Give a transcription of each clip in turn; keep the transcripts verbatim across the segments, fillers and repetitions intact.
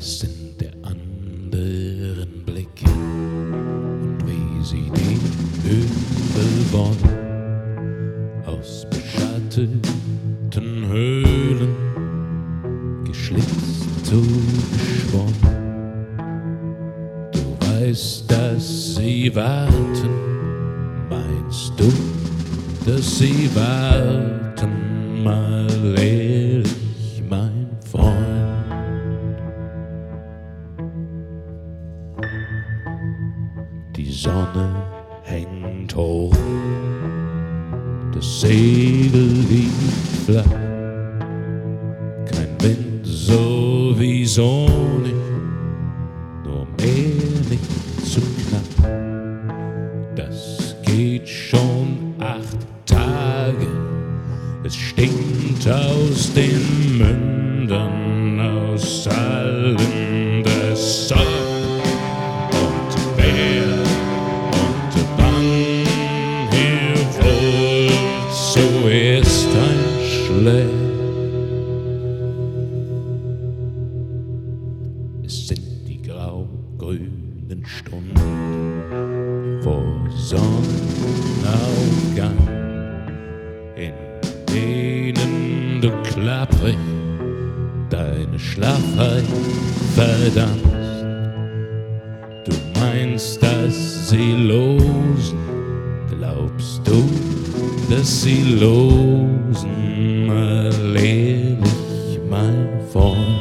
sind der anderen Blicke und wie sie den Übel wollen, aus beschatteten Höhlen geschlitzt zu geschwommen. Du weißt, dass sie warten, meinst du, dass sie warten, mal ehrlich, mein Freund. Die Sonne hängt hoch, das Segel liegt flach, kein Wind sowieso nicht, nur mehr nicht zu knapp. Das geht schon acht Tage, es stinkt aus den Mündern, aus allen das Zeug. Und wer und wann hier wohl zuerst einschläft, es sind die grau-grünen Stunden vor Sonnenaufgang, in denen du klapprig deine Schlaffheit verdammst. Du meinst, dass sie losen, glaubst du, dass sie losen, mal ehrlich, mein Freund.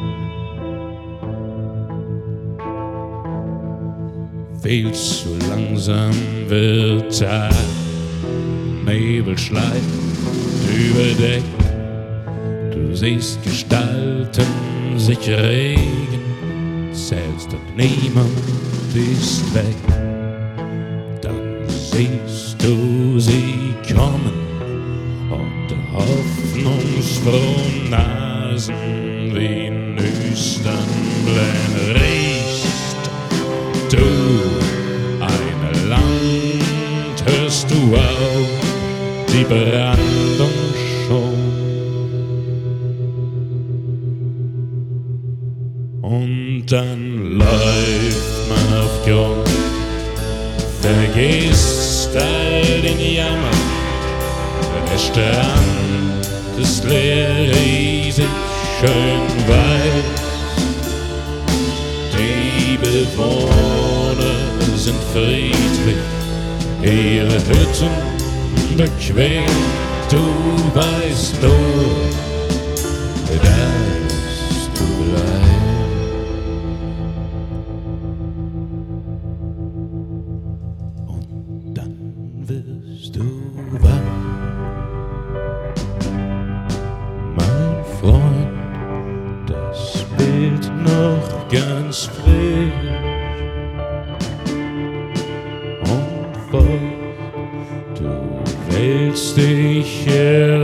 Viel zu langsam wird Tag, Nebel schleift über Deck. Du siehst Gestalten sich regen, zählst und niemand ist weg. Dann siehst du sie kommen und hoffnungsfrohen Nasen wie nüstern Blähen riechst du eine Land, hörst du auch die Brandung schon. Und dann läuft man auf Grund, vergisst all den Jammer. Der Strand ist leer, riesig, schön weiß. Die Bewohner sind friedlich, ihre Hütten bequem. Du weißt nur, dass du bleibst. Und dann wirst du wach, mein Freund, das Bild noch ganz frisch und voll. Du wälzt dich her